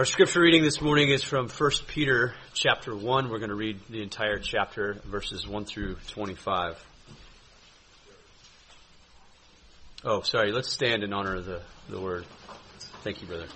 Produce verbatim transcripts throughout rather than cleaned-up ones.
Our scripture reading this morning is from First Peter chapter one. We're going to read the entire chapter, verses one through twenty-five. Oh, sorry. Let's stand in honor of the, the word. Thank you, brother.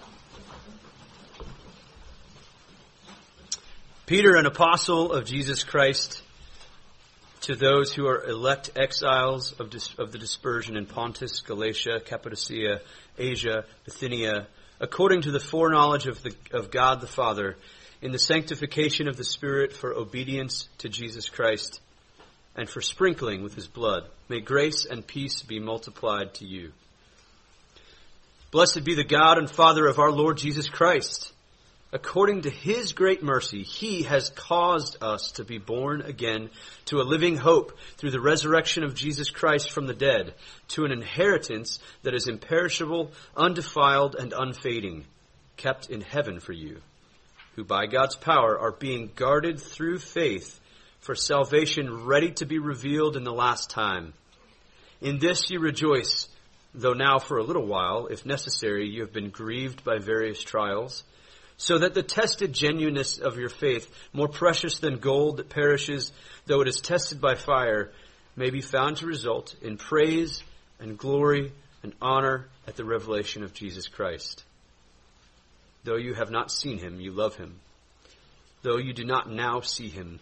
Peter, an apostle of Jesus Christ, to those who are elect exiles of, dis- of the dispersion in Pontus, Galatia, Cappadocia, Asia, Bithynia, according to the foreknowledge of, the, of God the Father, in the sanctification of the Spirit for obedience to Jesus Christ, and for sprinkling with His blood, may grace and peace be multiplied to you. Blessed be the God and Father of our Lord Jesus Christ. According to His great mercy, He has caused us to be born again to a living hope through the resurrection of Jesus Christ from the dead, to an inheritance that is imperishable, undefiled, and unfading, kept in heaven for you, who by God's power are being guarded through faith for salvation ready to be revealed in the last time. In this you rejoice, though now for a little while, if necessary, you have been grieved by various trials, so that the tested genuineness of your faith, more precious than gold that perishes, though it is tested by fire, may be found to result in praise and glory and honor at the revelation of Jesus Christ. Though you have not seen Him, you love Him. Though you do not now see Him,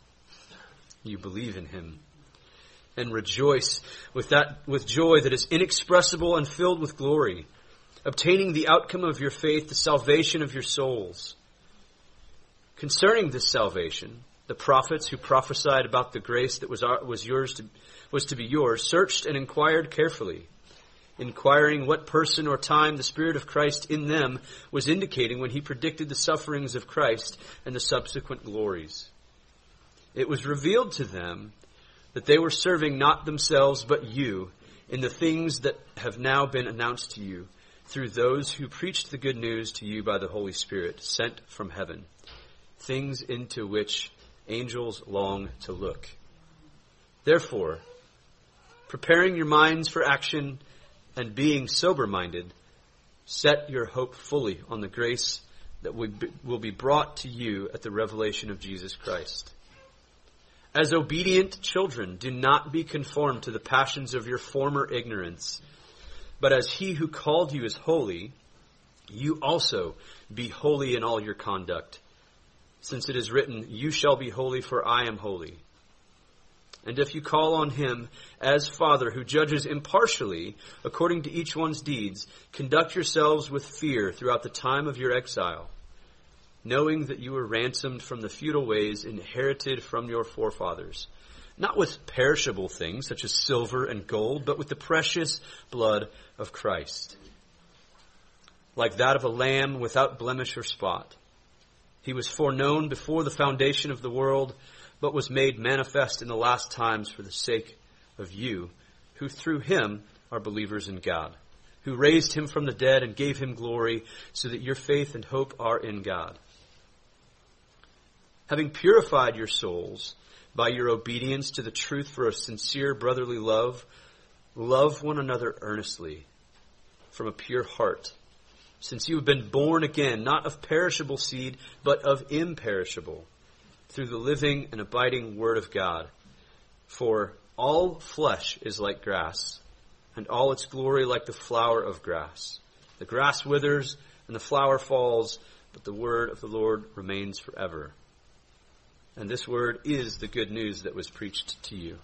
you believe in Him, and rejoice with that with joy that is inexpressible and filled with glory, obtaining the outcome of your faith, the salvation of your souls. Concerning this salvation, the prophets who prophesied about the grace that was our, was yours to, was to be yours searched and inquired carefully, inquiring what person or time the Spirit of Christ in them was indicating when He predicted the sufferings of Christ and the subsequent glories. It was revealed to them that they were serving not themselves but you in the things that have now been announced to you, through those who preached the good news to you by the Holy Spirit, sent from heaven, things into which angels long to look. Therefore, preparing your minds for action and being sober-minded, set your hope fully on the grace that will be brought to you at the revelation of Jesus Christ. As obedient children, do not be conformed to the passions of your former ignorance, but as He who called you is holy, you also be holy in all your conduct. Since it is written, you shall be holy, for I am holy. And if you call on Him as Father who judges impartially according to each one's deeds, conduct yourselves with fear throughout the time of your exile, knowing that you were ransomed from the futile ways inherited from your forefathers, not with perishable things such as silver and gold, but with the precious blood of Christ, like that of a lamb without blemish or spot. He was foreknown before the foundation of the world, but was made manifest in the last times for the sake of you, who through Him are believers in God, who raised Him from the dead and gave Him glory, so that your faith and hope are in God. Having purified your souls by your obedience to the truth for a sincere brotherly love, love one another earnestly from a pure heart, since you have been born again, not of perishable seed, but of imperishable, through the living and abiding Word of God. For all flesh is like grass, and all its glory like the flower of grass. The grass withers, and the flower falls, but the word of the Lord remains forever. And this word is the good news that was preached to you.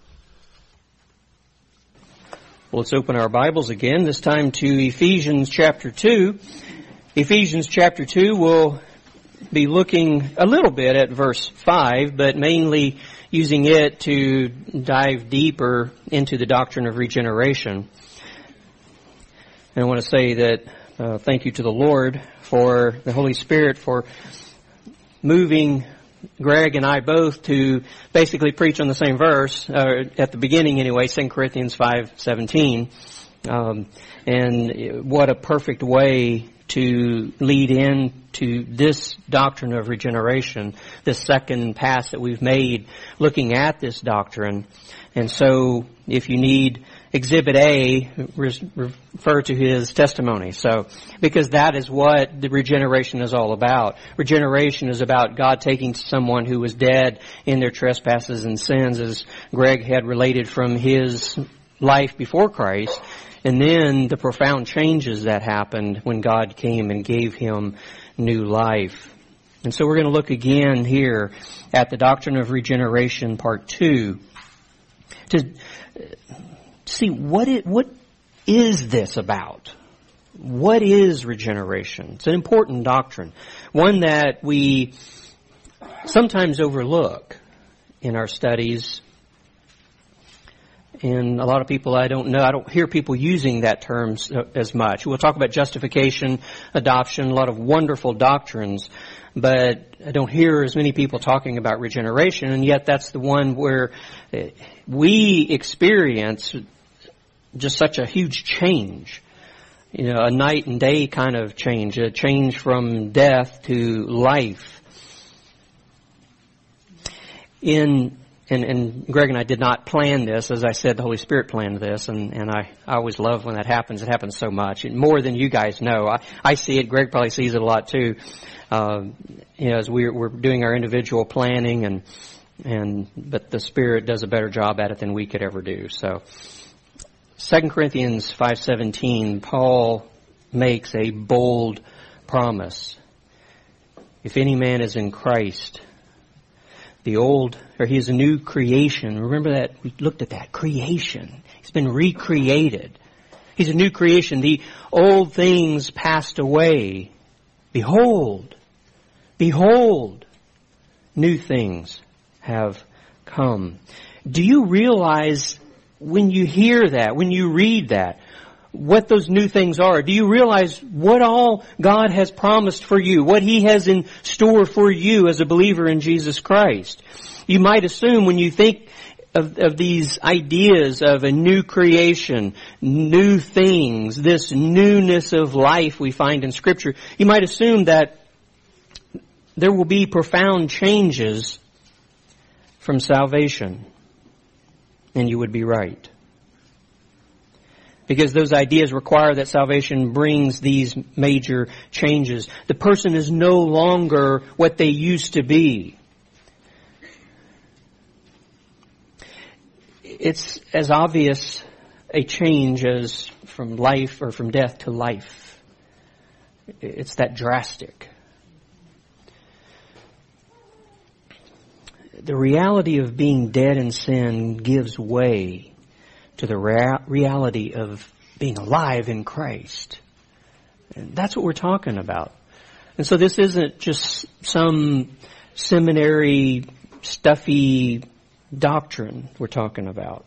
Well, let's open our Bibles again, this time to Ephesians chapter two. Ephesians chapter two, we'll be looking a little bit at verse five, but mainly using it to dive deeper into the doctrine of regeneration. And I want to say that uh, thank you to the Lord for the Holy Spirit for moving Greg and I both to basically preach on the same verse, uh, at the beginning anyway, Second Corinthians five seventeen. Um, and what a perfect way to lead into this doctrine of regeneration, this second pass that we've made looking at this doctrine. And so if you need Exhibit A re- refer to his testimony. So, because that is what the regeneration is all about. Regeneration is about God taking someone who was dead in their trespasses and sins, as Greg had related from his life before Christ, and then the profound changes that happened when God came and gave him new life. And so we're going to look again here at the doctrine of regeneration, part two, to see what it, what is this about? What is regeneration? It's an important doctrine, one that we sometimes overlook in our studies. And a lot of people, I don't know, I don't hear people using that term as much. We'll talk about justification, adoption, a lot of wonderful doctrines, but I don't hear as many people talking about regeneration, and yet that's the one where we experience just such a huge change. You know, a night and day kind of change, a change from death to life. In And, and Greg and I did not plan this. As I said, the Holy Spirit planned this, and, and I, I always love when that happens. It happens so much, more than you guys know. I, I see it. Greg probably sees it a lot too. Uh, you know, as we're, we're doing our individual planning, and and but the Spirit does a better job at it than we could ever do. So, Second Corinthians five seventeen, Paul makes a bold promise. If any man is in Christ, the old, or he is a new creation. Remember that, we looked at that, creation. He's been recreated. He's a new creation. The old things passed away. Behold, behold, new things have come. Do you realize when you hear that, when you read that, what those new things are? Do you realize what all God has promised for you, what He has in store for you as a believer in Jesus Christ? You might assume when you think of, of these ideas of a new creation, new things, this newness of life we find in Scripture, you might assume that there will be profound changes from salvation. And you would be right. Because those ideas require that salvation brings these major changes. The person is no longer what they used to be. It's as obvious a change as from life or from death to life. It's that drastic. The reality of being dead in sin gives way to the rea- reality of being alive in Christ. And that's what we're talking about. And so this isn't just some seminary, stuffy doctrine we're talking about.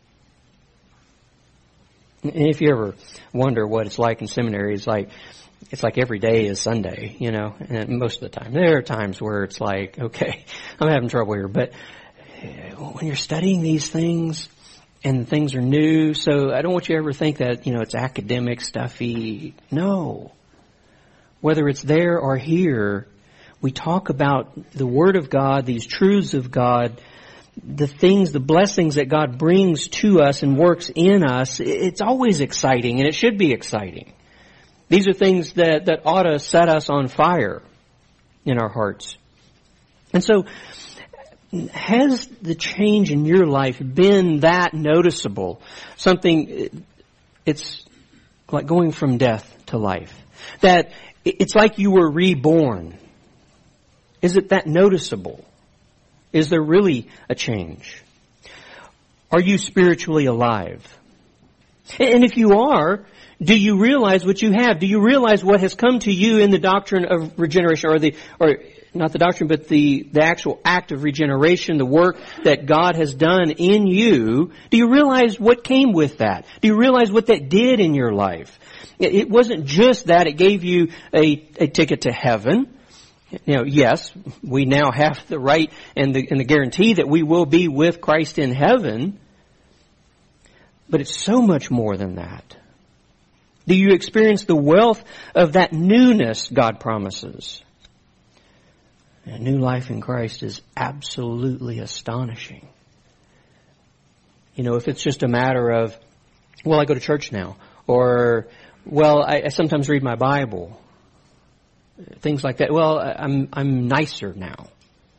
And if you ever wonder what it's like in seminary, it's like, it's like every day is Sunday, you know, and most of the time. There are times where it's like, okay, I'm having trouble here, but when you're studying these things, and things are new, so I don't want you to ever think that, you know, it's academic, stuffy. No. Whether it's there or here, we talk about the Word of God, these truths of God, the things, the blessings that God brings to us and works in us. It's always exciting, and it should be exciting. These are things that, that ought to set us on fire in our hearts. And so, has the change in your life been that noticeable? Something, it's like going from death to life. That it's like you were reborn. Is it that noticeable? Is there really a change? Are you spiritually alive? And if you are, do you realize what you have? Do you realize what has come to you in the doctrine of regeneration, or the, or not the doctrine, but the, the actual act of regeneration, the work that God has done in you? Do you realize what came with that? Do you realize what that did in your life? It wasn't just that it gave you a, a ticket to heaven. You know, yes, we now have the right and the, and the guarantee that we will be with Christ in heaven. But it's so much more than that. Do you experience the wealth of that newness God promises? A new life in Christ is absolutely astonishing. You know, if it's just a matter of well, I go to church now. Or, well, I, I sometimes read my Bible. Things like that. Well, I'm I'm nicer now.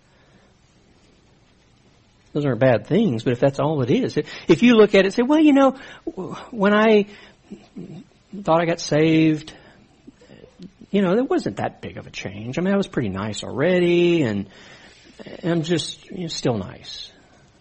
Those aren't bad things, but if that's all it is, if you look at it and say, well, you know, when I thought I got saved, you know, there wasn't that big of a change. I mean, I was pretty nice already, and I'm just you know, still nice.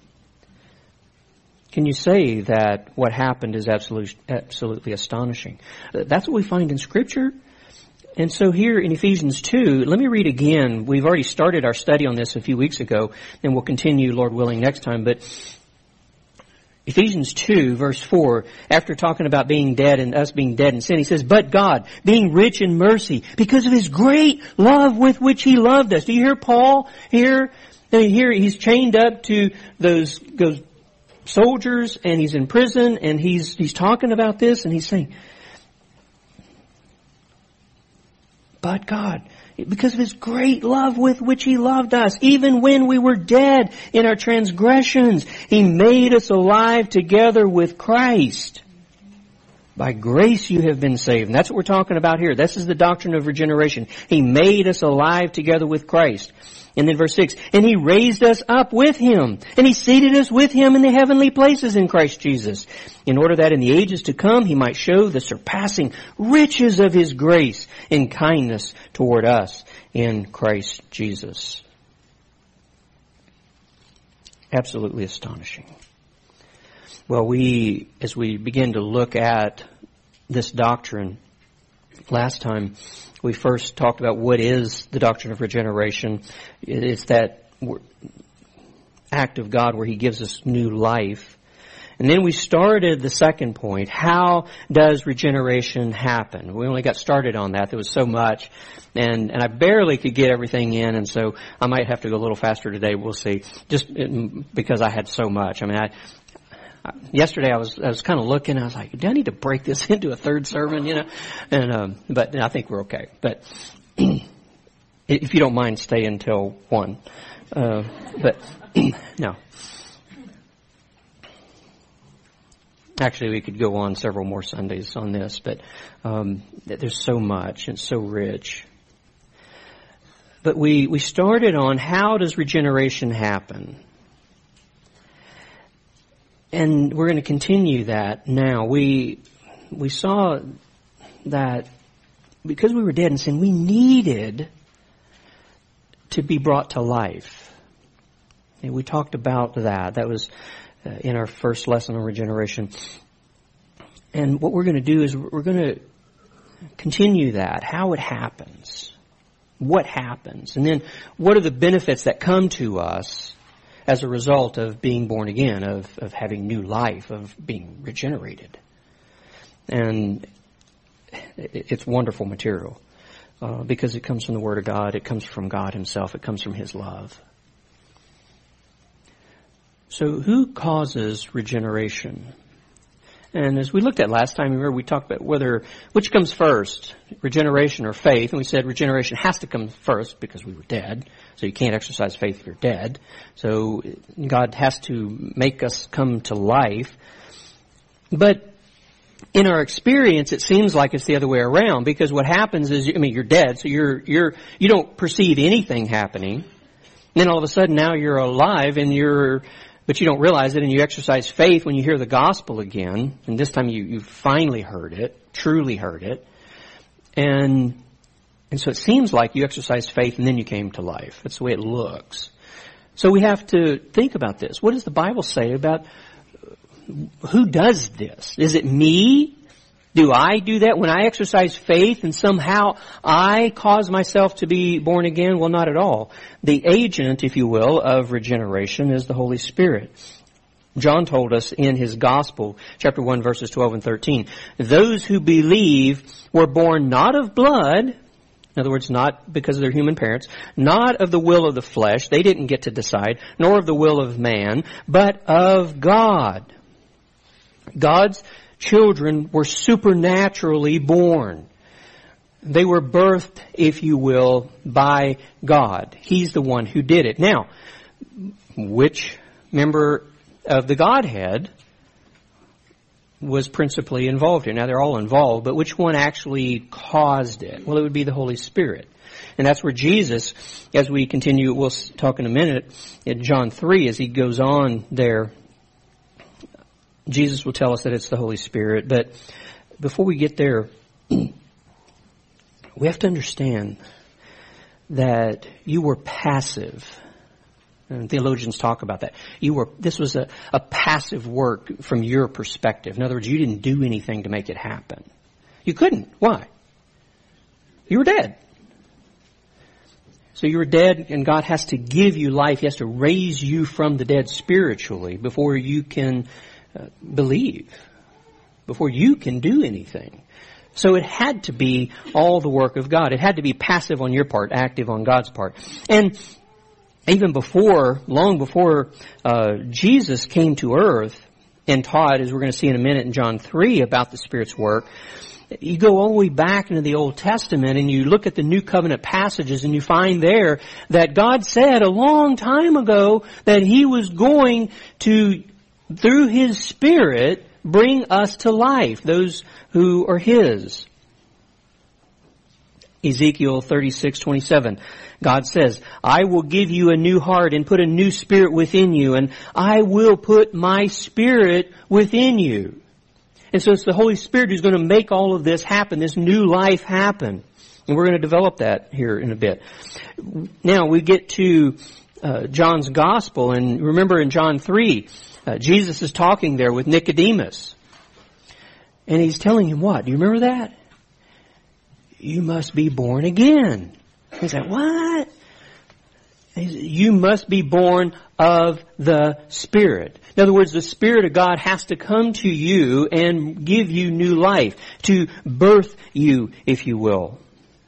Can you say that what happened is absolutely, absolutely astonishing? That's what we find in Scripture. And so here in Ephesians two, let me read again. We've already started our study on this a few weeks ago, and we'll continue, Lord willing, next time. But Ephesians two, verse four, after talking about being dead and us being dead in sin, he says, but God, being rich in mercy, because of His great love with which He loved us. Do you hear Paul here? Here he's chained up to those, those soldiers, and he's in prison, and he's he's talking about this, and he's saying, but God, because of His great love with which He loved us, even when we were dead in our transgressions, He made us alive together with Christ. By grace you have been saved. And that's what we're talking about here. This is the doctrine of regeneration. He made us alive together with Christ. And then verse six, and He raised us up with Him, and He seated us with Him in the heavenly places in Christ Jesus, in order that in the ages to come He might show the surpassing riches of His grace and kindness toward us in Christ Jesus. Absolutely astonishing. Well, we, as we begin to look at this doctrine, last time we first talked about what is the doctrine of regeneration. It's that act of God where He gives us new life. And then we started the second point. How does regeneration happen? We only got started on that. There was so much. And, and I barely could get everything in. And so I might have to go a little faster today. We'll see. Just because I had so much. I mean, I, Yesterday I was I was kind of looking. I was like, do I need to break this into a third sermon? You know, and um, but I think we're okay. But if you don't mind, stay until one. Uh, but no, actually, we could go on several more Sundays on this. But um, there's so much and so rich. But we we started on how does regeneration happen. And we're going to continue that now. We we saw that because we were dead in sin, we needed to be brought to life. And we talked about that. That was uh, in our first lesson on regeneration. And what we're going to do is we're going to continue that, how it happens, what happens, and then what are the benefits that come to us as a result of being born again, of, of having new life, of being regenerated. And it's wonderful material uh, because it comes from the Word of God. It comes from God Himself. It comes from His love. So who causes regeneration? And as we looked at last time, remember we talked about whether, which comes first, regeneration or faith. And we said regeneration has to come first because we were dead. So you can't exercise faith if you're dead. So God has to make us come to life. But in our experience, it seems like it's the other way around, because what happens is, I mean, you're dead, so you're, you're, you don't perceive anything happening. And then all of a sudden now you're alive and you're, but you don't realize it, and you exercise faith when you hear the gospel again. And this time you, you finally heard it, truly heard it. And, and so it seems like you exercised faith and then you came to life. That's the way it looks. So we have to think about this. What does the Bible say about who does this? Is it me? Do I do that when I exercise faith and somehow I cause myself to be born again? Well, not at all. The agent, if you will, of regeneration is the Holy Spirit. John told us in his Gospel, chapter one, verses twelve and thirteen, those who believe were born not of blood, in other words, not because of their human parents, not of the will of the flesh, they didn't get to decide, nor of the will of man, but of God. God's children were supernaturally born. They were birthed, if you will, by God. He's the one who did it. Now, which member of the Godhead was principally involved here? Now, they're all involved, but which one actually caused it? Well, it would be the Holy Spirit. And that's where Jesus, as we continue, we'll talk in a minute, in John three, as he goes on there, Jesus will tell us that it's the Holy Spirit. But before we get there, we have to understand that you were passive. And theologians talk about that. You were, this was a, a passive work from your perspective. In other words, you didn't do anything to make it happen. You couldn't. Why? You were dead. So you were dead, and God has to give you life. He has to raise you from the dead spiritually before you can uh, believe, before you can do anything. So it had to be all the work of God. It had to be passive on your part, active on God's part. And even before, long before uh, Jesus came to earth and taught, as we're going to see in a minute in John three, about the Spirit's work, you go all the way back into the Old Testament and you look at the New Covenant passages and you find there that God said a long time ago that He was going to, through His Spirit, bring us to life, those who are His. Ezekiel thirty-six twenty-seven. God says, I will give you a new heart and put a new spirit within you, and I will put my Spirit within you. And so it's the Holy Spirit who's going to make all of this happen, this new life happen. And we're going to develop that here in a bit. Now we get to uh, John's Gospel, and remember in John three, uh, Jesus is talking there with Nicodemus. And He's telling him what? Do you remember that? You must be born again. He said, what? He said, you must be born of the Spirit. In other words, the Spirit of God has to come to you and give you new life, to birth you, if you will.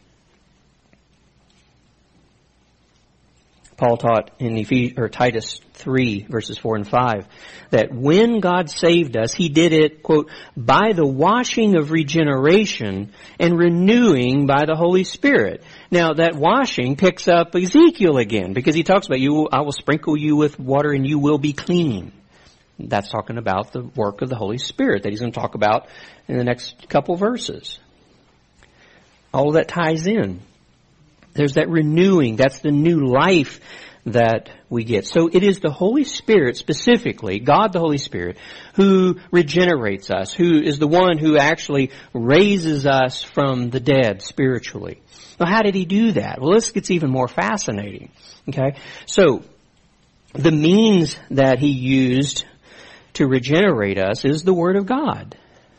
Paul taught in Ephes- or Titus three, verses four and five, that when God saved us, He did it, quote, by the washing of regeneration and renewing by the Holy Spirit. Now, that washing picks up Ezekiel again, because he talks about, you, I will sprinkle you with water and you will be clean. That's talking about the work of the Holy Spirit that he's going to talk about in the next couple verses. All of that ties in. There's that renewing. That's the new life that we get. So it is the Holy Spirit specifically, God the Holy Spirit, who regenerates us, who is the one who actually raises us from the dead spiritually. Now, how did He do that? Well, this gets even more fascinating. Okay? So, the means that He used to regenerate us is the Word of God.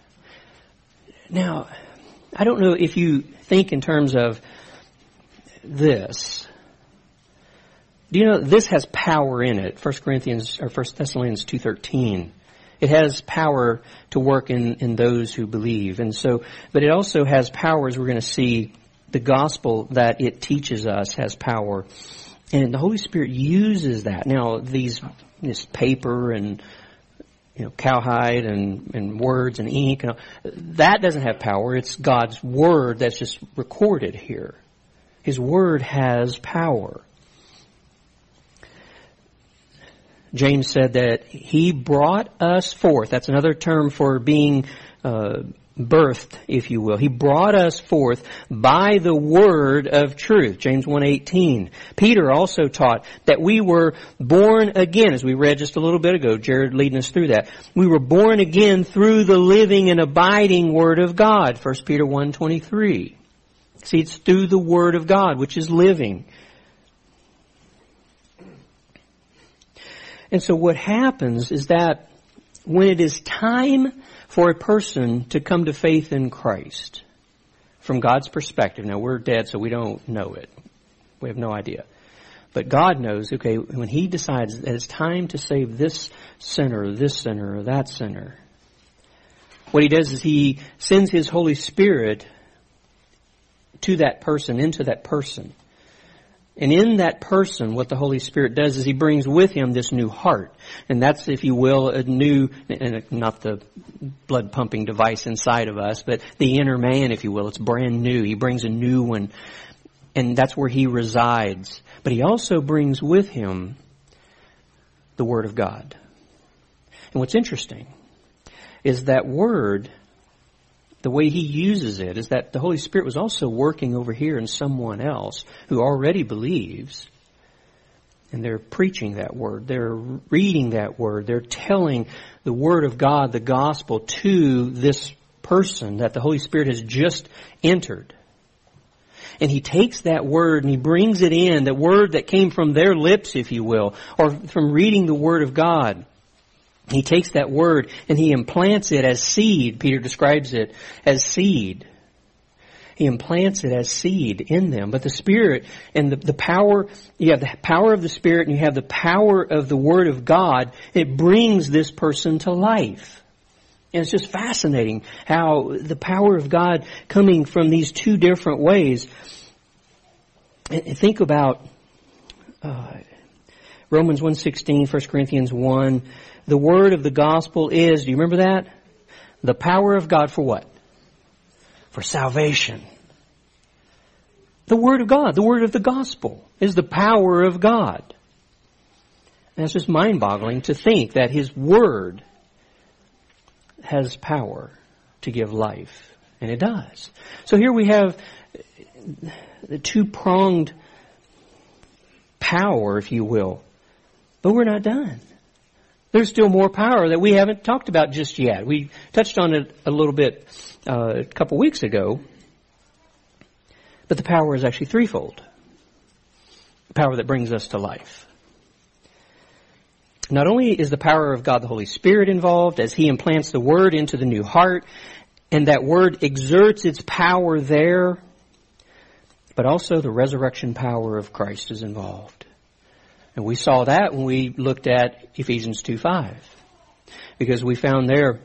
Now, I don't know if you think in terms of this. Do you know this has power in it? First Corinthians or First Thessalonians two thirteen. It has power to work in, in those who believe. And so, but it also has power, as we're going to see, the gospel that it teaches us has power. And the Holy Spirit uses that. Now, these, this paper and, you know, cowhide and, and words and ink, and all, that doesn't have power. It's God's Word that's just recorded here. His Word has power. James said that He brought us forth. That's another term for being uh, birthed, if you will. He brought us forth by the word of truth. James one eighteen. Peter also taught that we were born again, as we read just a little bit ago, Jared leading us through that. We were born again through the living and abiding Word of God. First Peter one twenty-three. See, it's through the Word of God, which is living. And so what happens is that when it is time for a person to come to faith in Christ, from God's perspective, now we're dead so we don't know it. We have no idea. But God knows, okay, when He decides that it's time to save this sinner, this sinner, or that sinner, what He does is He sends His Holy Spirit to that person, into that person. And in that person, what the Holy Spirit does is He brings with Him this new heart. And that's, if you will, a new, and not the blood pumping device inside of us, but the inner man, if you will. It's brand new. He brings a new one. And that's where He resides. But He also brings with Him the Word of God. And what's interesting is that word, the way he uses it, is that the Holy Spirit was also working over here in someone else who already believes. And they're preaching that word. They're reading that word. They're telling the Word of God, the gospel, to this person that the Holy Spirit has just entered. And he takes that word and he brings it in, the word that came from their lips, if you will, or from reading the Word of God. He takes that word and he implants it as seed. Peter describes it as seed. He implants it as seed in them. But the Spirit and the, the power, you have the power of the Spirit and you have the power of the Word of God. It brings this person to life. And it's just fascinating how the power of God coming from these two different ways. And think about uh, Romans one sixteen, First Corinthians one. The word of the gospel is, do you remember that? The power of God for what? For salvation. The Word of God, the Word of the Gospel, is the power of God. And it's just mind-boggling to think that His Word has power to give life. And it does. So here we have the two-pronged power, if you will. But we're not done. There's still more power that we haven't talked about just yet. We touched on it a little bit uh, a couple weeks ago. But the power is actually threefold. The power that brings us to life. Not only is the power of God the Holy Spirit involved as He implants the Word into the new heart, and that Word exerts its power there, but also the resurrection power of Christ is involved. And we saw that when we looked at Ephesians two five. Because we found there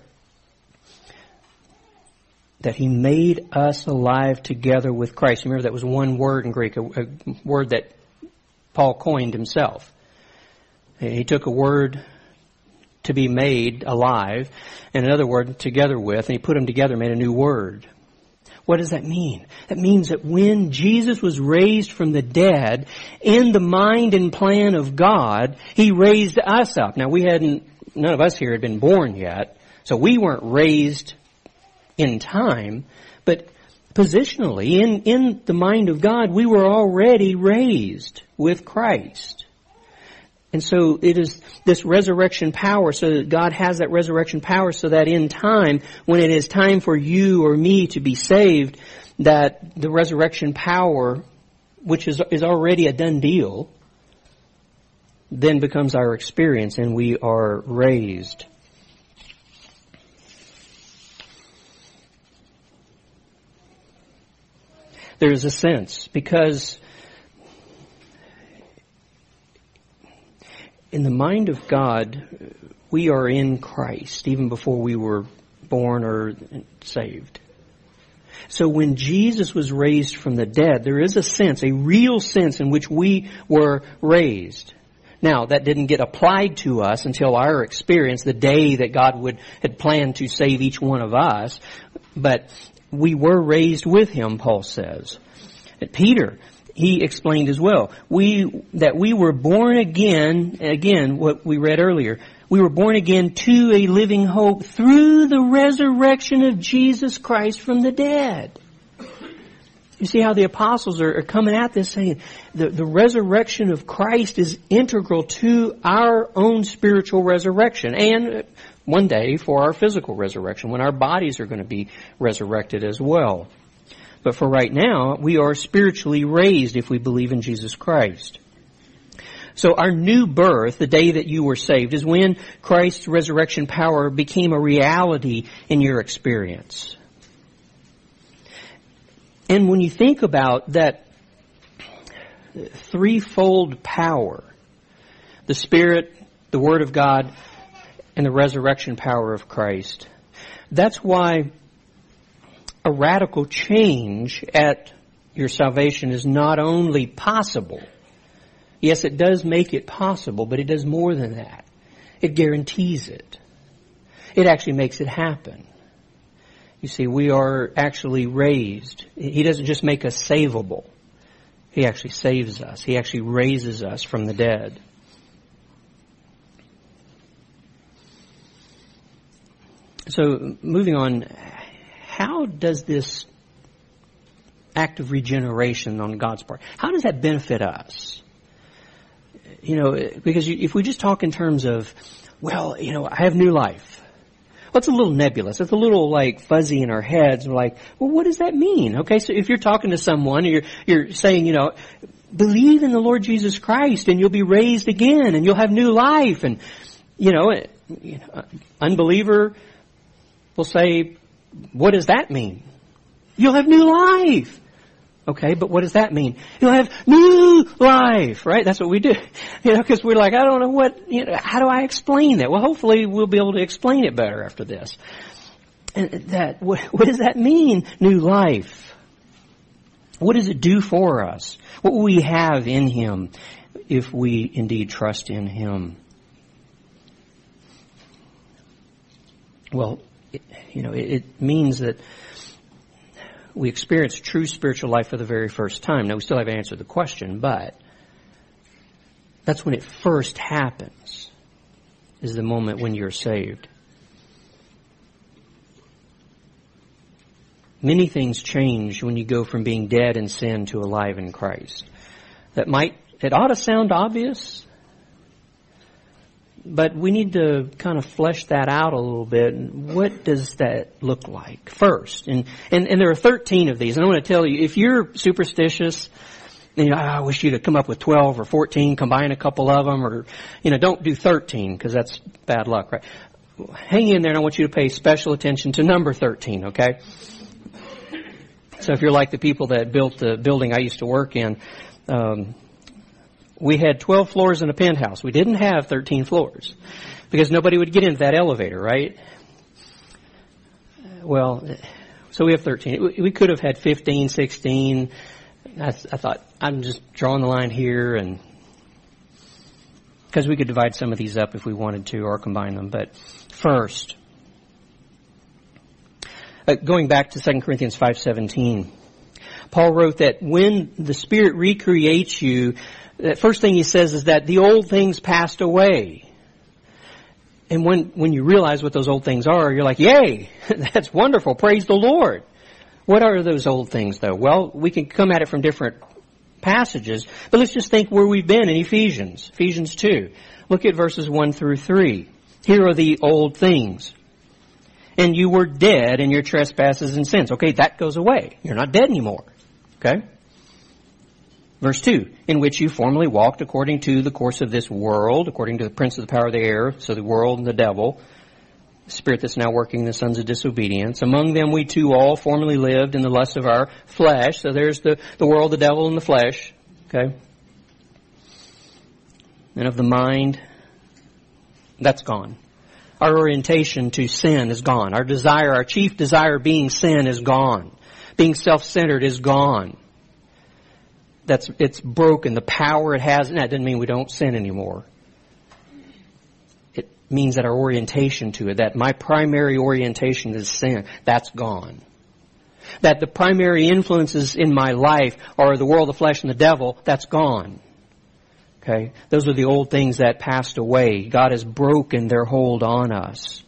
that He made us alive together with Christ. Remember, that was one word in Greek, a, a word that Paul coined himself. He took a word to be made alive, and another word together with, and he put them together, made a new word. What does that mean? That means that when Jesus was raised from the dead, in the mind and plan of God, He raised us up. Now, we hadn't, none of us here had been born yet, so we weren't raised in time, but positionally, in, in the mind of God, we were already raised with Christ. And so it is this resurrection power, so that God has that resurrection power so that in time, when it is time for you or me to be saved, that the resurrection power, which is, is already a done deal, then becomes our experience and we are raised. There is a sense, because in the mind of God, we are in Christ, even before we were born or saved. So when Jesus was raised from the dead, there is a sense, a real sense in which we were raised. Now, that didn't get applied to us until our experience, the day that God would had planned to save each one of us. But we were raised with Him, Paul says. And Peter, he explained as well, we that we were born again, again, what we read earlier, we were born again to a living hope through the resurrection of Jesus Christ from the dead. You see how the apostles are, are coming at this saying the, the resurrection of Christ is integral to our own spiritual resurrection, and one day for our physical resurrection, when our bodies are going to be resurrected as well. But for right now, we are spiritually raised if we believe in Jesus Christ. So our new birth, the day that you were saved, is when Christ's resurrection power became a reality in your experience. And when you think about that threefold power, the Spirit, the Word of God, and the resurrection power of Christ, that's why a radical change at your salvation is not only possible. Yes, it does make it possible, but it does more than that. It guarantees it. It actually makes it happen. You see, we are actually raised. He doesn't just make us savable. He actually saves us. He actually raises us from the dead. So moving on, how does this act of regeneration on God's part, how does that benefit us? You know, because if we just talk in terms of, well, you know, I have new life. Well, it's a little nebulous. It's a little like fuzzy in our heads. We're like, well, what does that mean? Okay, so if you're talking to someone, you're you're saying, you know, believe in the Lord Jesus Christ and you'll be raised again and you'll have new life. And, you know, you know unbeliever will say, what does that mean? You'll have new life. Okay, but what does that mean? You'll have new life, right? That's what we do. You know, because we're like, I don't know what, you know, how do I explain that? Well, hopefully we'll be able to explain it better after this. And that, what, what does that mean, new life? What does it do for us? What will we have in Him if we indeed trust in Him? Well, it, you know, it, it means that we experience true spiritual life for the very first time. Now, we still haven't answered the question, but that's when it first happens, is the moment when you're saved. Many things change when you go from being dead in sin to alive in Christ. That might, it ought to sound obvious, but we need to kind of flesh that out a little bit. What does that look like first? And, and, and there are thirteen of these. And I want to tell you, if you're superstitious, you know, I wish you'd have come up with twelve or fourteen, combine a couple of them, or, you know, don't do thirteen because that's bad luck, right? Hang in there and I want you to pay special attention to number thirteen, okay? So if you're like the people that built the building I used to work in, um, we had twelve floors in a penthouse. We didn't have thirteen floors because nobody would get into that elevator, right? Well, so we have thirteen. We could have had fifteen, sixteen. I, I thought, I'm just drawing the line here, and because we could divide some of these up if we wanted to or combine them. But first, uh, going back to Second Corinthians five seventeen, Paul wrote that when the Spirit recreates you, the first thing he says is that the old things passed away. And when, when you realize what those old things are, you're like, yay, that's wonderful, praise the Lord. What are those old things though? Well, we can come at it from different passages, but let's just think where we've been in Ephesians, Ephesians two. Look at verses one through three. Here are the old things. And you were dead in your trespasses and sins. Okay, that goes away. You're not dead anymore. Okay? Verse two, in which you formerly walked according to the course of this world, according to the prince of the power of the air, so the world and the devil, the spirit that's now working in the sons of disobedience. Among them we too all formerly lived in the lust of our flesh. So there's the, the world, the devil, and the flesh. Okay? And of the mind, that's gone. Our orientation to sin is gone. Our desire, our chief desire being sin is gone. Being self-centered is gone. That's, it's broken. The power it has, and that doesn't mean we don't sin anymore. It means that our orientation to it, that my primary orientation is sin, that's gone. That the primary influences in my life are the world, the flesh, and the devil, that's gone. Okay? Those are the old things that passed away. God has broken their hold on us.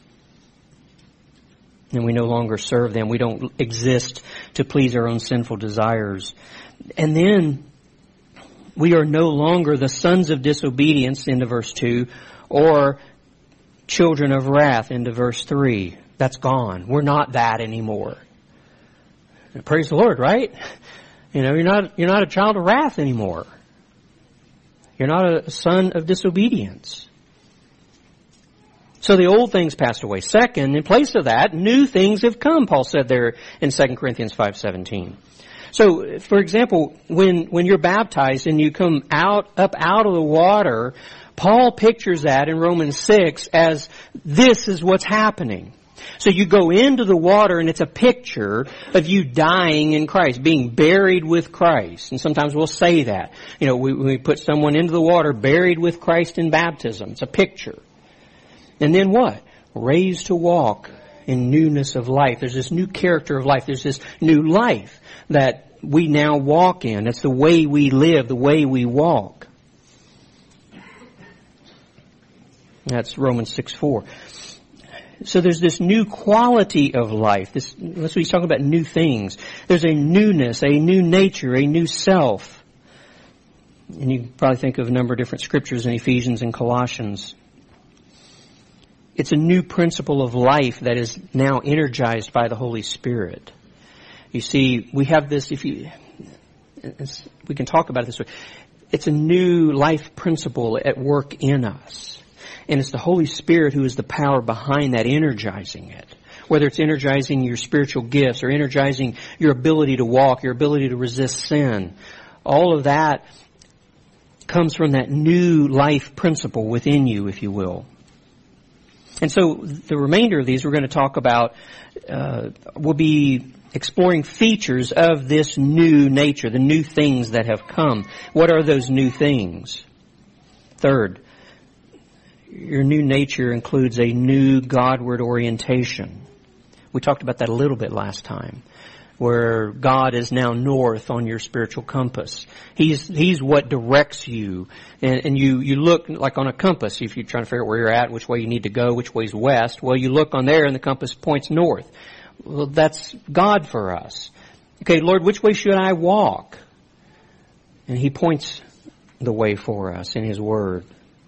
And we no longer serve them. We don't exist to please our own sinful desires. And then we are no longer the sons of disobedience, into verse two, or children of wrath, into verse three. That's gone. We're not that anymore. And praise the Lord, right? You know, you're not, you're not a child of wrath anymore. You're not a son of disobedience. So the old things passed away. Second, in place of that, new things have come, Paul said there in Second Corinthians five seventeen. So, for example, when, when you're baptized and you come out, up out of the water, Paul pictures that in Romans six as this is what's happening. So you go into the water and it's a picture of you dying in Christ, being buried with Christ. And sometimes we'll say that. You know, we, we put someone into the water, buried with Christ in baptism. It's a picture. And then what? Raised to walk in newness of life. There's this new character of life. There's this new life that we now walk in. It's the way we live, the way we walk. That's Romans six four. So there's this new quality of life. This, that's what he's talking about, new things. There's a newness, a new nature, a new self. And you can probably think of a number of different scriptures in Ephesians and Colossians. It's a new principle of life that is now energized by the Holy Spirit. You see, we have this, if you, we can talk about it this way. It's a new life principle at work in us. And it's the Holy Spirit who is the power behind that, energizing it. Whether it's energizing your spiritual gifts or energizing your ability to walk, your ability to resist sin. All of that comes from that new life principle within you, if you will. And so the remainder of these we're going to talk about, uh, we'll be exploring features of this new nature, the new things that have come. What are those new things? Third, your new nature includes a new Godward orientation. We talked about that a little bit last time, where God is now north on your spiritual compass. He's He's what directs you. And, and you, you look like on a compass, if you're trying to figure out where you're at, which way you need to go, which way's west. Well, you look on there and the compass points north. Well, that's God for us. Okay, Lord, which way should I walk? And He points the way for us in His Word.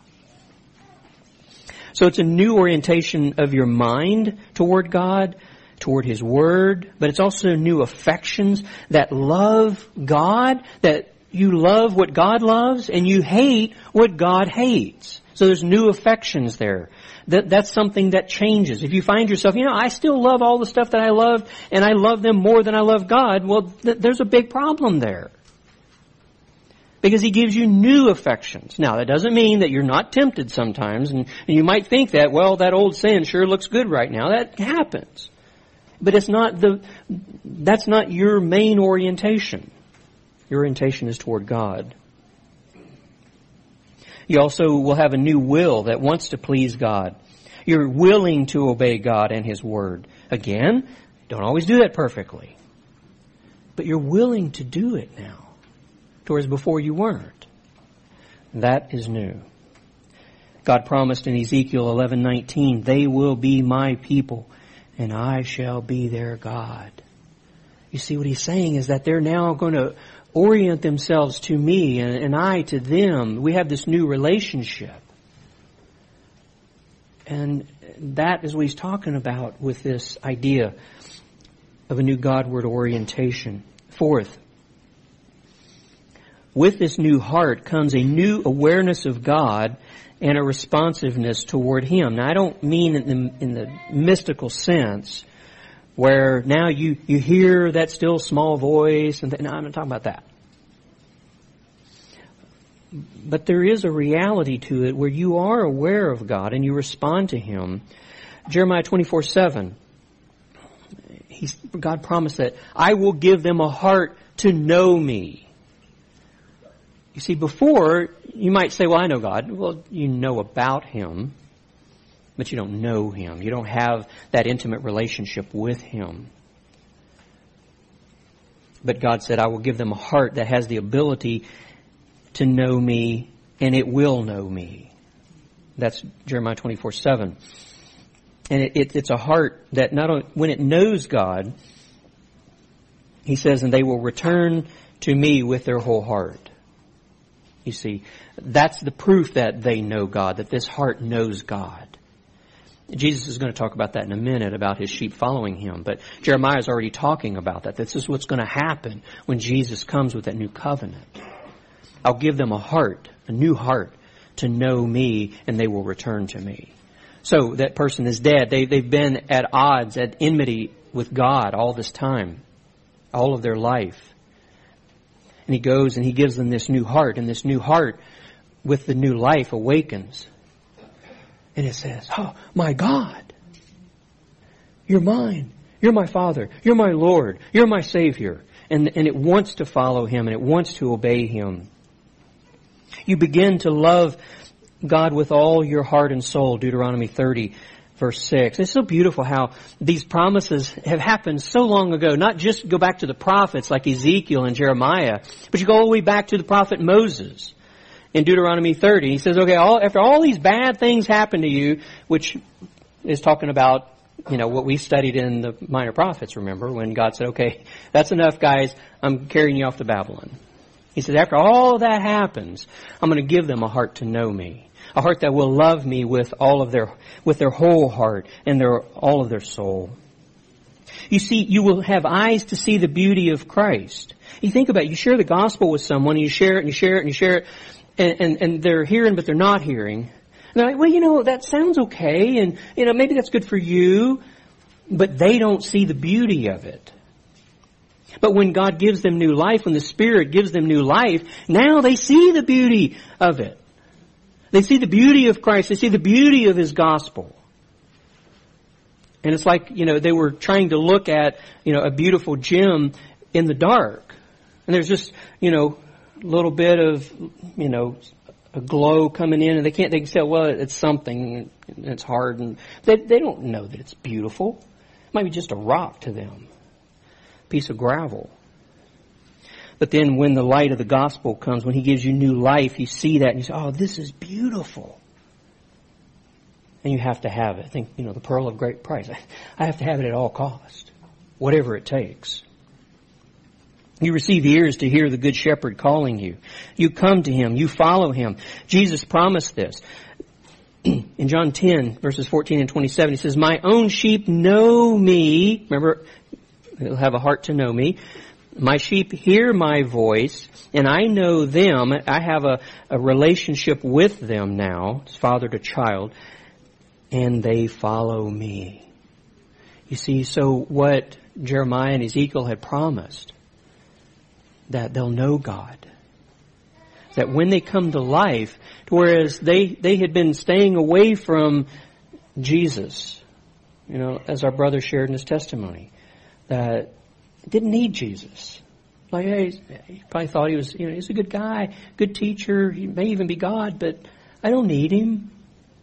So it's a new orientation of your mind toward God, toward His Word, but it's also new affections that love God, that you love what God loves and you hate what God hates. So there's new affections there. That, that's something that changes. If you find yourself, you know, I still love all the stuff that I loved and I love them more than I love God, well, th- there's a big problem there. Because He gives you new affections. Now, that doesn't mean that you're not tempted sometimes. And, and you might think that, well, that old sin sure looks good right now. That happens. But it's not the, that's not your main orientation. Your orientation is toward God. You also will have a new will that wants to please God. You're willing to obey God and His Word. Again, don't always do that perfectly. But you're willing to do it now. Whereas before you weren't. That is new. God promised in Ezekiel eleven nineteen, they will be my people and I shall be their God. You see what He's saying is that they're now going to orient themselves to me and, and I to them. We have this new relationship. And that is what He's talking about with this idea of a new Godward orientation. Fourth, with this new heart comes a new awareness of God and a responsiveness toward Him. Now, I don't mean in the, in the mystical sense where now you, you hear that still small voice. And th- no, I'm not talking about that. But there is a reality to it where you are aware of God and you respond to Him. Jeremiah twenty-four seven, he's, God promised that I will give them a heart to know me. You see, before, you might say, well, I know God. Well, you know about Him, but you don't know Him. You don't have that intimate relationship with Him. But God said, I will give them a heart that has the ability to know me, and it will know me. That's Jeremiah twenty-four seven. And it, it, it's a heart that not only, when it knows God, He says, and they will return to me with their whole heart. You see, that's the proof that they know God, that this heart knows God. Jesus is going to talk about that in a minute, about His sheep following Him. But Jeremiah is already talking about that. This is what's going to happen when Jesus comes with that new covenant. I'll give them a heart, a new heart, to know me, and they will return to me. So that person is dead. They, they've been at odds, at enmity with God all this time, all of their life. And He goes and He gives them this new heart, and this new heart with the new life awakens. And it says, oh, my God, you're mine. You're my Father. You're my Lord. You're my Savior. And, and it wants to follow Him, and it wants to obey Him. You begin to love God with all your heart and soul, Deuteronomy thirty, verse six. It's so beautiful how these promises have happened so long ago. Not just go back to the prophets like Ezekiel and Jeremiah, but you go all the way back to the prophet Moses. In Deuteronomy thirty, he says, okay, all, after all these bad things happen to you, which is talking about, you know, what we studied in the Minor Prophets, remember, when God said, okay, that's enough, guys. I'm carrying you off to Babylon. He said, after all that happens, I'm going to give them a heart to know me. A heart that will love me with all of their, with their whole heart and their, all of their soul. You see, you will have eyes to see the beauty of Christ. You think about it, you share the gospel with someone, and you share it, and you share it, and you share it, and, and, and they're hearing, but they're not hearing. And they're like, well, you know, that sounds okay, and, you know, maybe that's good for you, but they don't see the beauty of it. But when God gives them new life, when the Spirit gives them new life, now they see the beauty of it. They see the beauty of Christ. They see the beauty of His gospel. And it's like, you know, they were trying to look at, you know, a beautiful gem in the dark. And there's just, you know, a little bit of, you know, a glow coming in, and they can't, they can say, well, it's something, and it's hard, and they, they don't know that it's beautiful. It might be just a rock to them. Piece of gravel. But then when the light of the gospel comes, when He gives you new life, you see that and you say, oh, this is beautiful. And you have to have it. I think, you know, the pearl of great price. I have to have it at all cost, whatever it takes. You receive ears to hear the Good Shepherd calling you. You come to Him. You follow Him. Jesus promised this. In John ten, verses fourteen and twenty-seven, He says, my own sheep know me. Remember, they'll have a heart to know me. My sheep hear my voice, and I know them. I have a, a relationship with them now, as father to child, and they follow me. You see, so what Jeremiah and Ezekiel had promised, that they'll know God. That when they come to life, whereas they, they had been staying away from Jesus, you know, as our brother shared in his testimony, that didn't need Jesus. Like, hey, he probably thought he was, you know, he's a good guy, good teacher, he may even be God, but I don't need Him.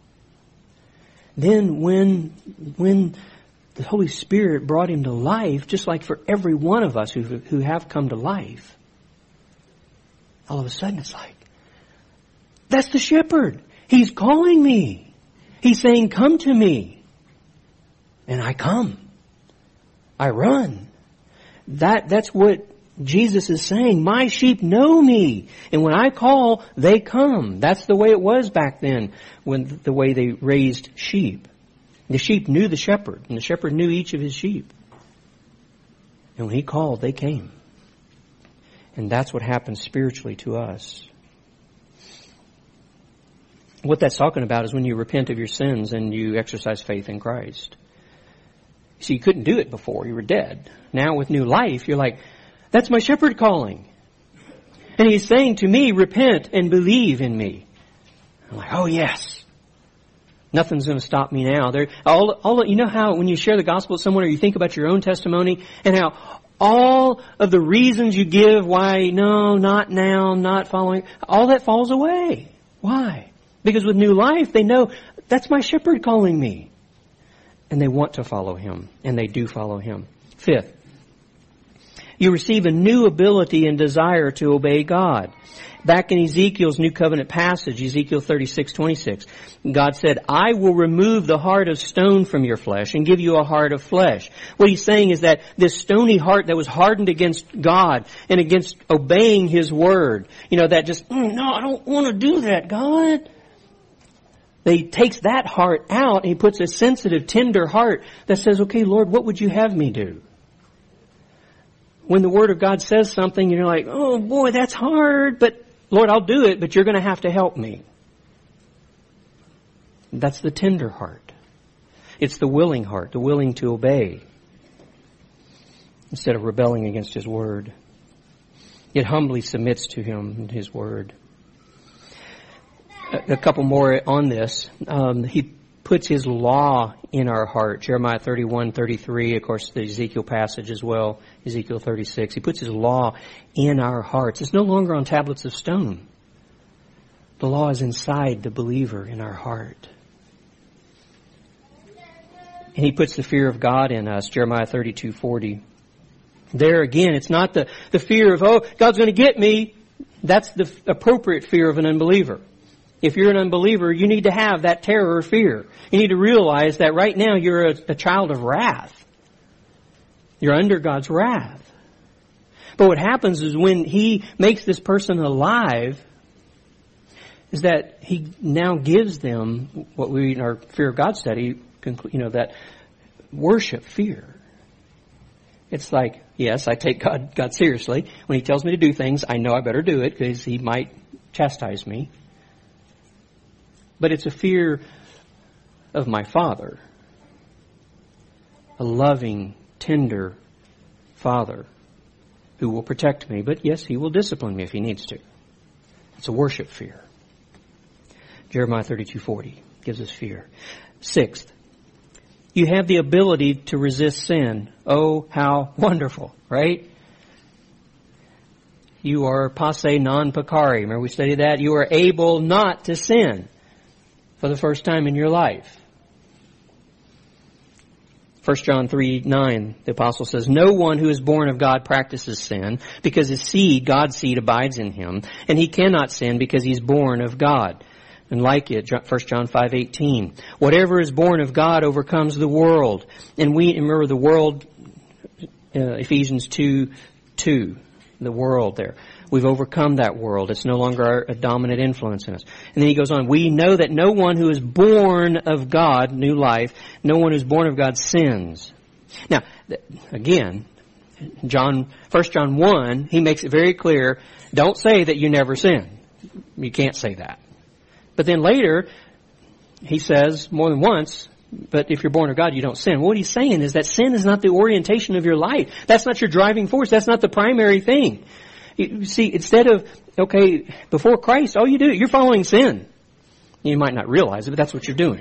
Then when, when the Holy Spirit brought him to life, just like for every one of us who, who have come to life, all of a sudden it's like, that's the shepherd. He's calling me. He's saying, come to me. And I come. I run. That, that's what Jesus is saying. My sheep know me. And when I call, they come. That's the way it was back then, when the way they raised sheep. The sheep knew the shepherd, and the shepherd knew each of his sheep. And when He called, they came. And that's what happens spiritually to us. What that's talking about is when you repent of your sins and you exercise faith in Christ. See, you couldn't do it before. You were dead. Now with new life, you're like, that's my shepherd calling. And He's saying to me, repent and believe in me. I'm like, oh yes. Nothing's going to stop me now. There, all, all, you know how when you share the gospel with someone, or you think about your own testimony, and how all of the reasons you give why, no, not now, not following, all that falls away. Why? Because with new life, they know, that's my shepherd calling me. And they want to follow Him. And they do follow Him. Fifth, you receive a new ability and desire to obey God. Back in Ezekiel's New Covenant passage, Ezekiel thirty-six twenty-six, God said, I will remove the heart of stone from your flesh and give you a heart of flesh. What He's saying is that this stony heart that was hardened against God and against obeying His word, you know, that just, mm, no, I don't want to do that, God. He takes that heart out and He puts a sensitive, tender heart that says, okay, Lord, what would you have me do? When the Word of God says something, you're like, oh boy, that's hard, but Lord, I'll do it, but you're going to have to help me. That's the tender heart. It's the willing heart, the willing to obey, instead of rebelling against His Word. It humbly submits to Him and His Word. A couple more on this. Um, he puts His law in our heart. Jeremiah thirty-one thirty-three, of course, the Ezekiel passage as well. Ezekiel thirty-six. He puts His law in our hearts. It's no longer on tablets of stone. The law is inside the believer in our heart. And He puts the fear of God in us. Jeremiah thirty-two forty. There again, it's not the, the fear of, oh, God's going to get me. That's the appropriate fear of an unbeliever. If you're an unbeliever, you need to have that terror or fear. You need to realize that right now you're a, a child of wrath. You're under God's wrath. But what happens is when He makes this person alive, is that He now gives them what we in our fear of God study, you know, that worship fear. It's like, yes, I take God, God seriously. When He tells me to do things, I know I better do it because He might chastise me. But it's a fear of my Father. A loving, tender Father who will protect me. But yes, He will discipline me if He needs to. It's a worship fear. Jeremiah thirty-two forty gives us fear. Sixth, you have the ability to resist sin. Oh, how wonderful, right? You are posse non peccare. Remember we studied that? You are able not to sin for the first time in your life. First John three nine, the apostle says, no one who is born of God practices sin, because his seed, God's seed, abides in him, and he cannot sin because he's born of God. And like it, First John five eighteen, whatever is born of God overcomes the world. And we, remember the world, uh, Ephesians two two, the world there. We've overcome that world. It's no longer a dominant influence in us. And then he goes on, we know that no one who is born of God, new life, no one who is born of God sins. Now, again, John, First John one, he makes it very clear, don't say that you never sin. You can't say that. But then later, he says more than once, but if you're born of God, you don't sin. What he's saying is that sin is not the orientation of your life. That's not your driving force. That's not the primary thing. You see, instead of, okay, before Christ, all you do, you're following sin. You might not realize it, but that's what you're doing.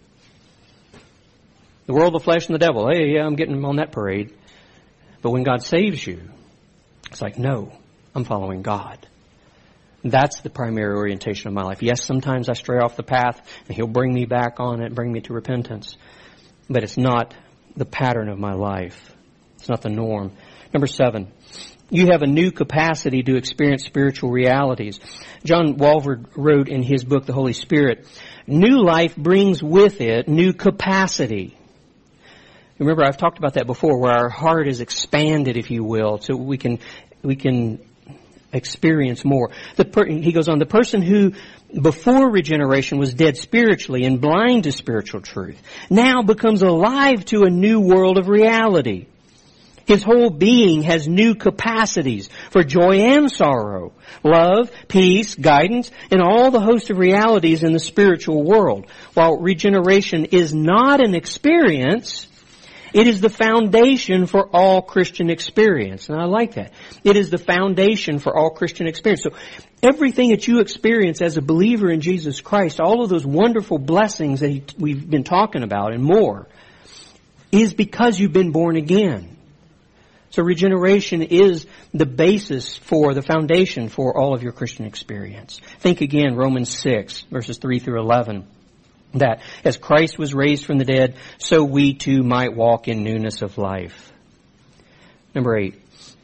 The world, the flesh, and the devil. Hey, yeah, I'm getting on that parade. But when God saves you, it's like, no, I'm following God. That's the primary orientation of my life. Yes, sometimes I stray off the path, and He'll bring me back on it, bring me to repentance. But it's not the pattern of my life. It's not the norm. Number seven, you have a new capacity to experience spiritual realities. John Walvoord wrote in his book, The Holy Spirit, new life brings with it new capacity. Remember, I've talked about that before, where our heart is expanded, if you will, so we can we can experience more. The per, he goes on, the person who before regeneration was dead spiritually and blind to spiritual truth now becomes alive to a new world of reality. His whole being has new capacities for joy and sorrow, love, peace, guidance, and all the host of realities in the spiritual world. While regeneration is not an experience, it is the foundation for all Christian experience. And I like that. It is the foundation for all Christian experience. So everything that you experience as a believer in Jesus Christ, all of those wonderful blessings that he, we've been talking about and more, is because you've been born again. So regeneration is the basis for, the foundation for all of your Christian experience. Think again, Romans six, verses three through eleven. That as Christ was raised from the dead, so we too might walk in newness of life. Number eight,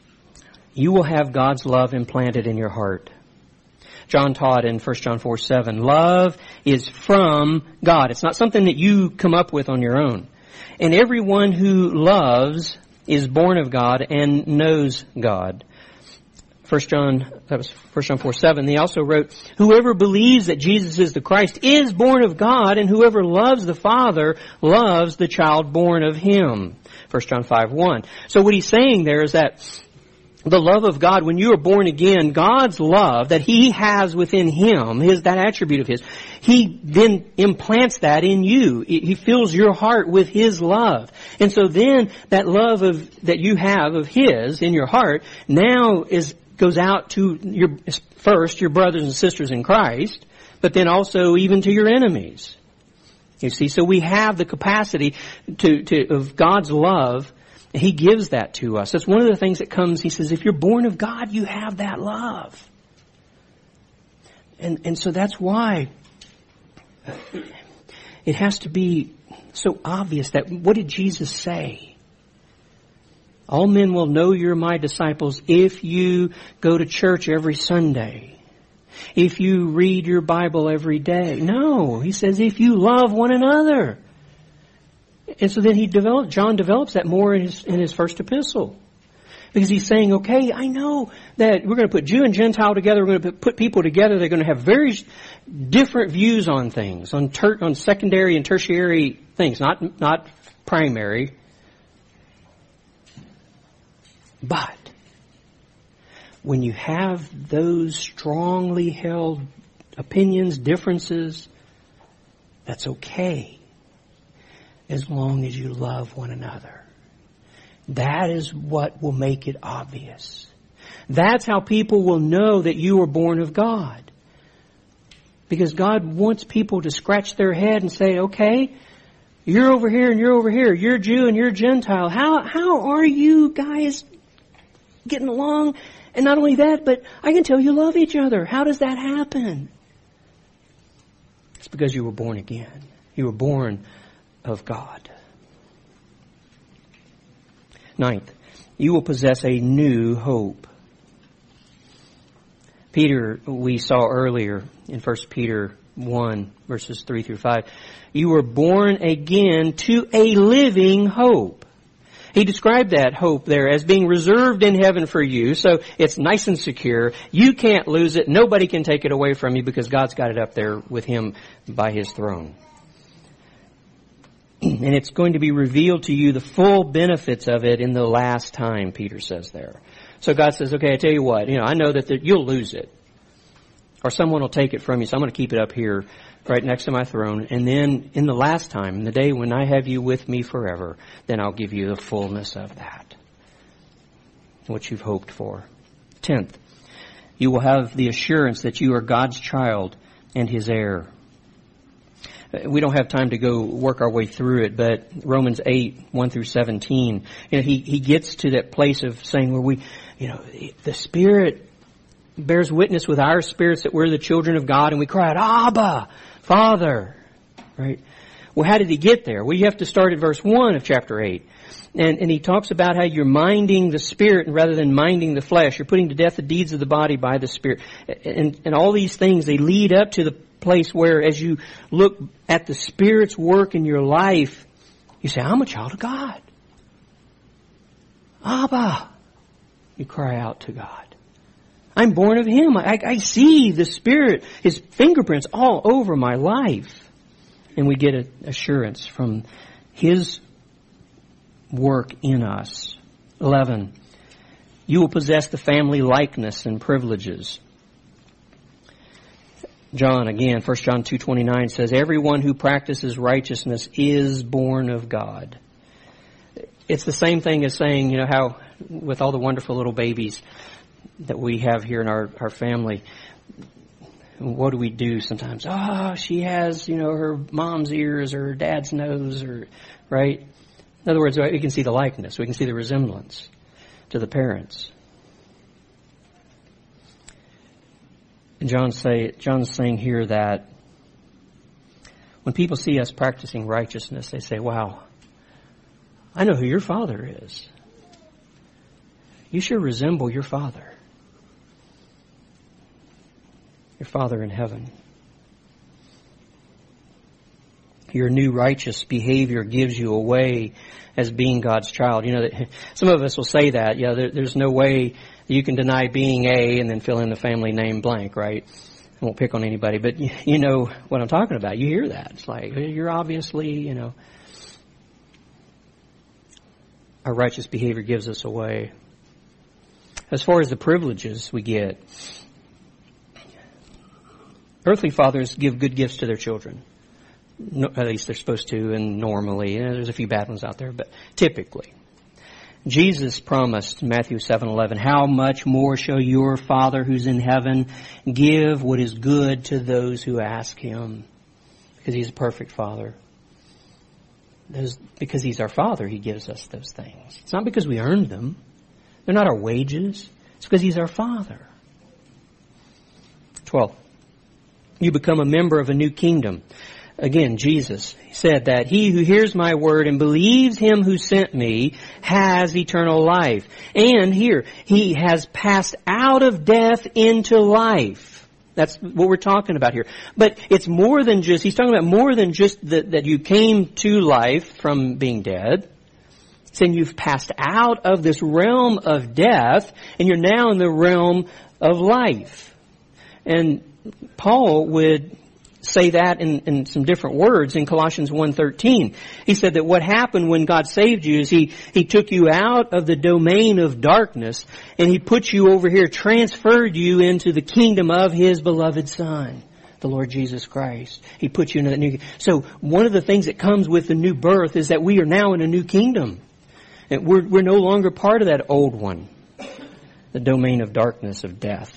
you will have God's love implanted in your heart. John taught in First John four seven, love is from God. It's not something that you come up with on your own. And everyone who loves is born of God and knows God. First John, that was First John four seven. He also wrote, whoever believes that Jesus is the Christ is born of God, and whoever loves the Father loves the child born of Him. First John five one. So what he's saying there is that the love of God, when you are born again, God's love that He has within Him, His, that attribute of His, He then implants that in you. He fills your heart with His love. And so then that love of, that you have of His in your heart now is, goes out to your, first, your brothers and sisters in Christ, but then also even to your enemies. You see, so we have the capacity to, to, of God's love. He gives that to us. That's one of the things that comes, He says, if you're born of God, you have that love. And, and so that's why it has to be so obvious that, what did Jesus say? All men will know you're my disciples if you go to church every Sunday, If you read your Bible every day. No, he says if you love one another. And so then he developed, John develops that more in his, in his first epistle. Because he's saying, okay, I know that we're going to put Jew and Gentile together. We're going to put people together. They're going to have very different views on things, on ter- on secondary and tertiary things, not not primary. But when you have those strongly held opinions, differences, that's okay, as long as you love one another. That is what will make it obvious. That's how people will know that you are born of God. Because God wants people to scratch their head and say, okay, you're over here and you're over here. You're Jew and you're Gentile. How, how are you guys getting along? And not only that, but I can tell you love each other. How does that happen? It's because you were born again. You were born of God. Ninth, you will possess a new hope. Peter, we saw earlier in First Peter one, verses three through five, you were born again to a living hope. He described that hope there as being reserved in heaven for you, so it's nice and secure. You can't lose it. Nobody can take it away from you because God's got it up there with Him by His throne. And it's going to be revealed to you the full benefits of it in the last time, Peter says there. So God says, okay, I tell you what, you know, I know that the, you'll lose it. Or someone will take it from you, so I'm going to keep it up here right next to my throne. And then in the last time, in the day when I have you with me forever, then I'll give you the fullness of that. What you've hoped for. Tenth, you will have the assurance that you are God's child and His heir. We don't have time to go work our way through it, but Romans eight, one through seventeen, you know, he, he gets to that place of saying where we, you know, the Spirit bears witness with our spirits that we're the children of God, and we cry out, Abba, Father, right? Well, how did he get there? Well, you have to start at verse one of chapter eight. And, and he talks about how you're minding the Spirit rather than minding the flesh. You're putting to death the deeds of the body by the Spirit. And, and all these things, they lead up to the place where as you look at the Spirit's work in your life, you say, I'm a child of God. Abba. You cry out to God. I'm born of Him. I, I see the Spirit, His fingerprints all over my life. And we get an assurance from His work in us. Eleven, you will possess the family likeness and privileges. John, again, First John two twenty-nine says, everyone who practices righteousness is born of God. It's the same thing as saying, you know, how with all the wonderful little babies that we have here in our, our family, what do we do sometimes? Oh, she has, you know, her mom's ears or her dad's nose, or right? In other words, we can see the likeness. We can see the resemblance to the parents. And John say, John's saying here that when people see us practicing righteousness, they say, wow, I know who your father is. You sure resemble your father. Your Father in heaven. Your new righteous behavior gives you away as being God's child. You know, some of us will say that. Yeah, there, there's no way you can deny being A and then fill in the family name blank, right? I won't pick on anybody, but you, you know what I'm talking about. You hear that. It's like, you're obviously, you know, our righteous behavior gives us away. As far as the privileges we get, earthly fathers give good gifts to their children. No, at least they're supposed to, and normally. You know, there's a few bad ones out there, but typically. Jesus promised in Matthew seven eleven, how much more shall your Father who's in heaven give what is good to those who ask Him? Because He's a perfect Father. Those, because He's our Father, He gives us those things. It's not because we earned them. They're not our wages. It's because He's our Father. twelve. You become a member of a new kingdom. Again, Jesus said that he who hears my word and believes Him who sent me has eternal life. And here, he has passed out of death into life. That's what we're talking about here. But it's more than just, he's talking about more than just the, that you came to life from being dead. He's saying you've passed out of this realm of death and you're now in the realm of life. And Paul would say that in, in some different words in Colossians one thirteen. He said that what happened when God saved you is He, He took you out of the domain of darkness and He put you over here, transferred you into the kingdom of His beloved Son, the Lord Jesus Christ. He put you into that new. So one of the things that comes with the new birth is that we are now in a new kingdom. And we're, we're no longer part of that old one, the domain of darkness, of death.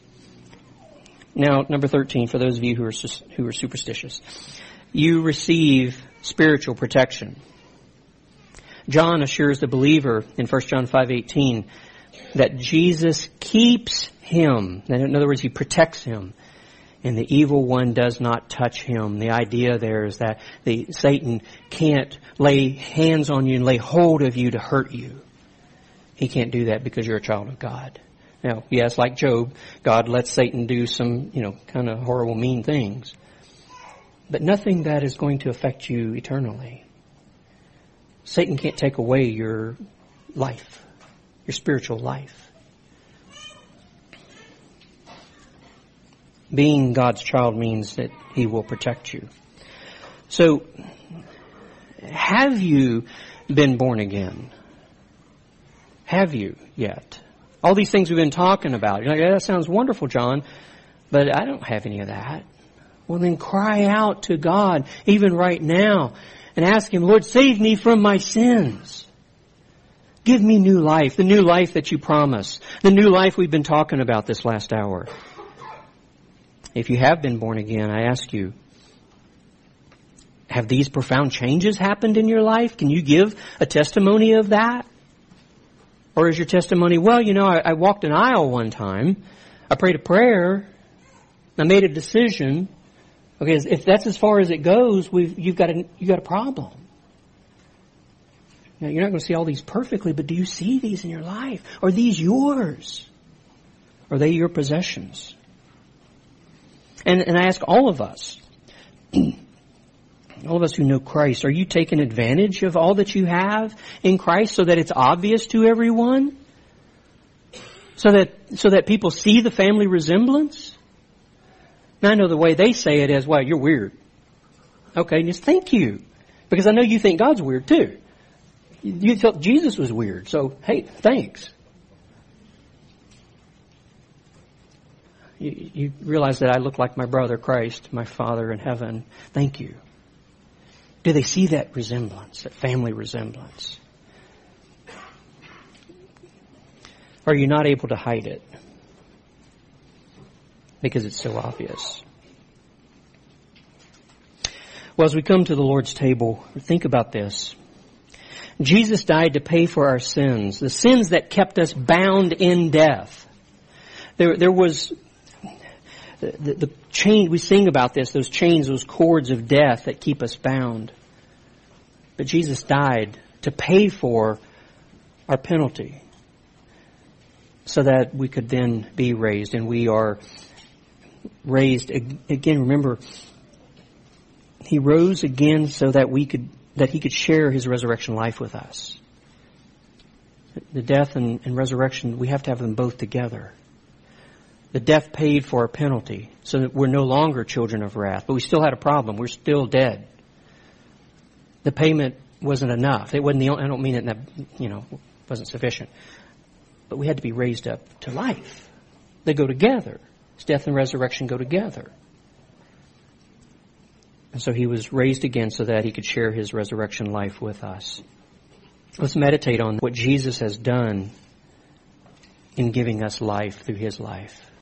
Now, number thirteen, for those of you who are who are superstitious, you receive spiritual protection. John assures the believer in First John five eighteen that Jesus keeps him. In other words, He protects him, and the evil one does not touch him. The idea there is that the Satan can't lay hands on you and lay hold of you to hurt you. He can't do that because you're a child of God. Now, yes, like Job, God lets Satan do some, you know, kind of horrible, mean things. But nothing that is going to affect you eternally. Satan can't take away your life, your spiritual life. Being God's child means that He will protect you. So, have you been born again? Have you yet? All these things we've been talking about. You're like, yeah, that sounds wonderful, John, but I don't have any of that. Well, then cry out to God, even right now, and ask Him, Lord, save me from my sins. Give me new life, the new life that You promise, the new life we've been talking about this last hour. If you have been born again, I ask you, have these profound changes happened in your life? Can you give a testimony of that? Or is your testimony, well, you know, I, I walked an aisle one time, I prayed a prayer, I made a decision. Okay, if that's as far as it goes, we've you've got a you got a problem. Now, you're not going to see all these perfectly, but do you see these in your life? Are these yours? Are they your possessions? And and I ask all of us, all of us who know Christ, are you taking advantage of all that you have in Christ so that it's obvious to everyone? So that so that people see the family resemblance? Now I know the way they say it is, well, you're weird. Okay, just thank you. Because I know you think God's weird too. You thought Jesus was weird, so hey, thanks. You, you realize that I look like my brother Christ, my Father in heaven. Thank you. Do they see that resemblance, that family resemblance? Are you not able to hide it? Because it's so obvious. Well, as we come to the Lord's table, think about this. Jesus died to pay for our sins, the sins that kept us bound in death. There, there was the, the, the chain, we sing about this, those chains, those cords of death that keep us bound. But Jesus died to pay for our penalty so that we could then be raised. And we are raised again. Remember, He rose again so that we could, that He could share His resurrection life with us. The death and, and resurrection, we have to have them both together. The death paid for our penalty so that we're no longer children of wrath, but we still had a problem. We're still dead. The payment wasn't enough. It wasn't the only, I don't mean it in that, you know, wasn't sufficient. But we had to be raised up to life. They go together. Death and resurrection go together. And so He was raised again so that He could share His resurrection life with us. Let's meditate on what Jesus has done in giving us life through His life.